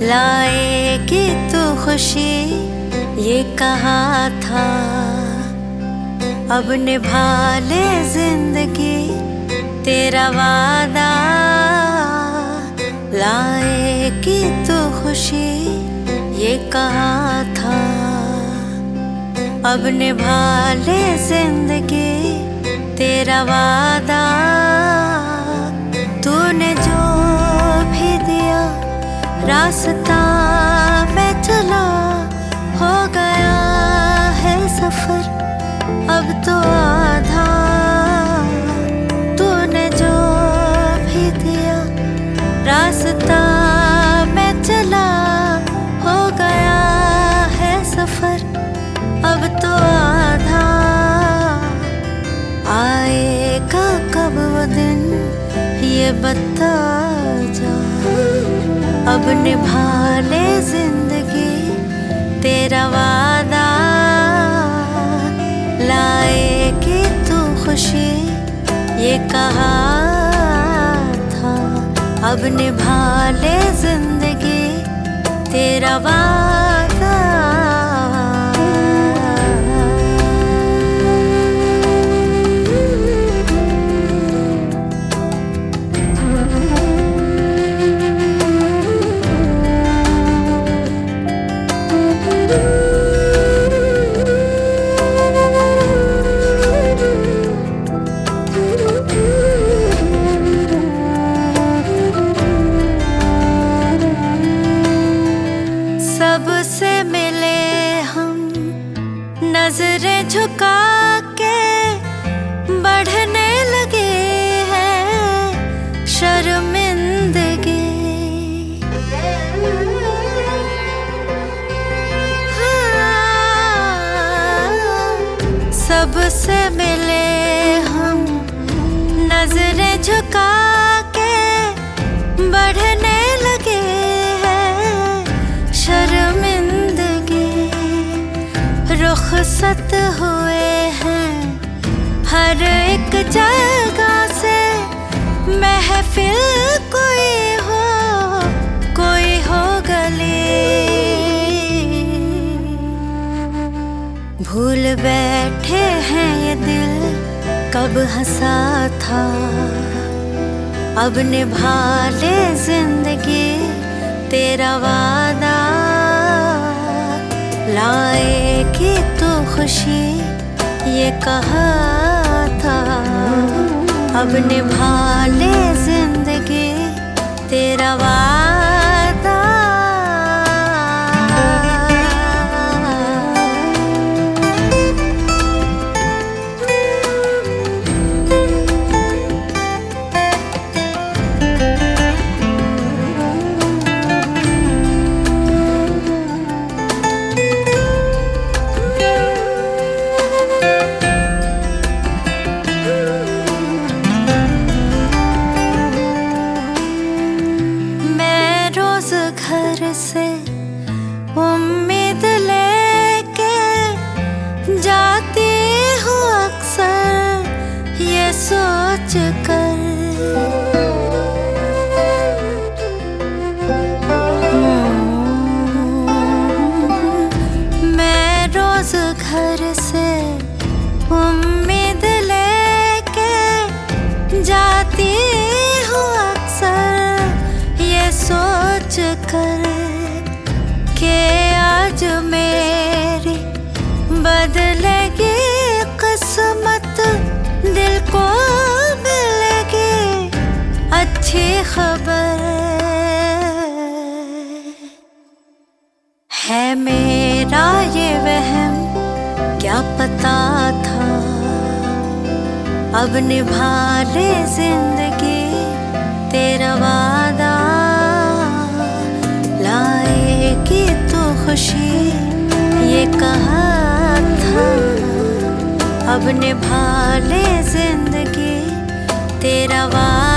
लाएगी तू खुशी ये कहा था, अब निभा ले जिंदगी तेरा वादा। लाएगी तू खुशी ये कहा था, अब निभा ले जिंदगी तेरा वादा। तूने जो भी दिया रास्ता में चला, हो गया है सफर अब तो आधा। तूने जो भी दिया रास्ता में चला, हो गया है सफर अब तो आधा। आएगा कब वो दिन ये बता जा, अब निभा ले जिंदगी तेरा वादा। लाएगी तू खुशी ये कहा था, अब निभा ले जिंदगी तेरा वादा। सबसे मिले हम नजरें झुका के, बढ़ने लगे हैं शर्मिंदगी। सबसे मिले हम नजरें झुका के, बढ़ने लगे शर्मिंदगी। रुखसत हुए हैं हर एक जगह से, महफिल कोई हो गली। भूल बैठे हैं ये दिल कब हंसा था, अब निभा ले जिंदगी तेरा वादा। लाएगी तू खुशी ये कहा था, अब निभा ले जिंदगी तेरा वादा। घर से उम्मीद लेके जाती हूँ अक्सर ये सोच कर, मैं रोज घर से उम्मीद लेके जाती हूँ अक्सर ये सोच कर के आज मेरी बदलेगी किस्मत, दिल को मिलेगी अच्छी खबर। है मेरा ये वहम क्या पता था, अब निभा ले जिंदगी तेरा वादा। लाएगी तू खुशी ये कहा था, अब निभा ले जिंदगी तेरा वादा।